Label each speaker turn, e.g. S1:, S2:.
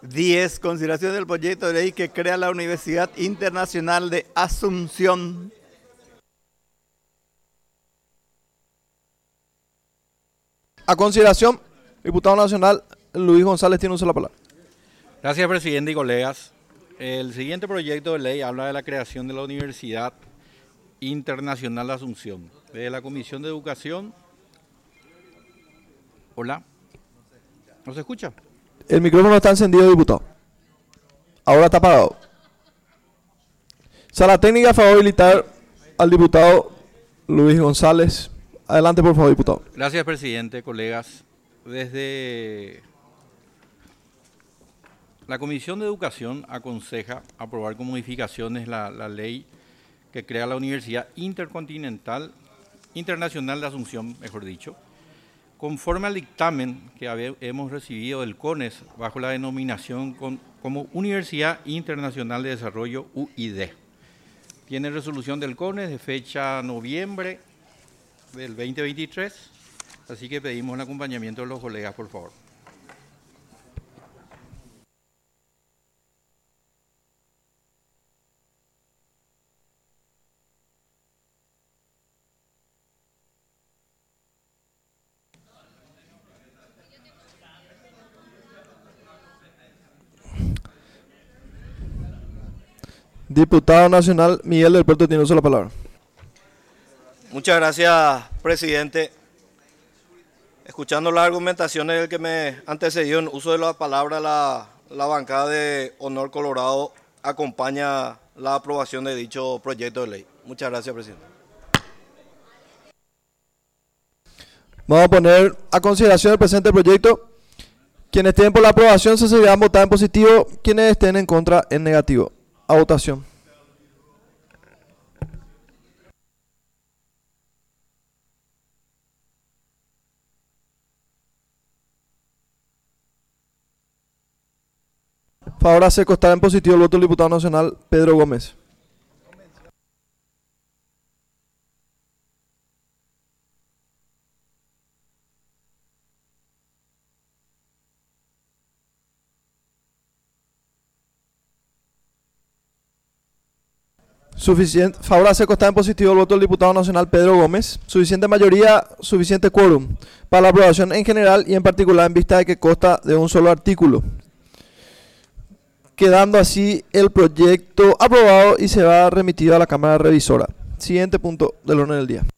S1: 10. Consideración del proyecto de ley que crea la Universidad Internacional de Asunción.
S2: A consideración, diputado nacional Luis González tiene uso de la palabra.
S3: Gracias, presidente y colegas. El siguiente proyecto de ley habla de la creación de la Universidad Internacional de Asunción. Desde la Comisión de Educación. Hola. ¿No se escucha?
S2: El micrófono está encendido, diputado. Ahora está apagado. Sala técnica, a favor de habilitar al diputado Luis González. Adelante, por favor, diputado.
S3: Gracias, presidente, colegas. Desde la Comisión de Educación aconseja aprobar con modificaciones la ley que crea la Universidad Internacional de Asunción, mejor dicho, conforme al dictamen que hemos recibido del CONES bajo la denominación como Universidad Internacional de Desarrollo UID. Tiene resolución del CONES de fecha noviembre del 2023, así que pedimos el acompañamiento de los colegas, por favor.
S2: Diputado nacional Miguel del Puerto tiene uso de la palabra.
S4: Muchas gracias, presidente. Escuchando las argumentaciones del que me antecedió en uso de la palabra, la bancada de Honor Colorado acompaña la aprobación de dicho proyecto de ley. Muchas gracias, presidente.
S2: Vamos a poner a consideración el presente proyecto. Quienes estén por la aprobación se seguirán votar en positivo, quienes estén en contra en negativo. A votación. Favor hace constar en positivo el voto del diputado nacional Pedro Gómez. Favor hace constar en positivo el voto del diputado nacional Pedro Gómez. Suficiente mayoría, suficiente quórum para la aprobación en general y en particular en vista de que consta de un solo artículo. Quedando así el proyecto aprobado y se va remitido a la Cámara Revisora. Siguiente punto del orden del día.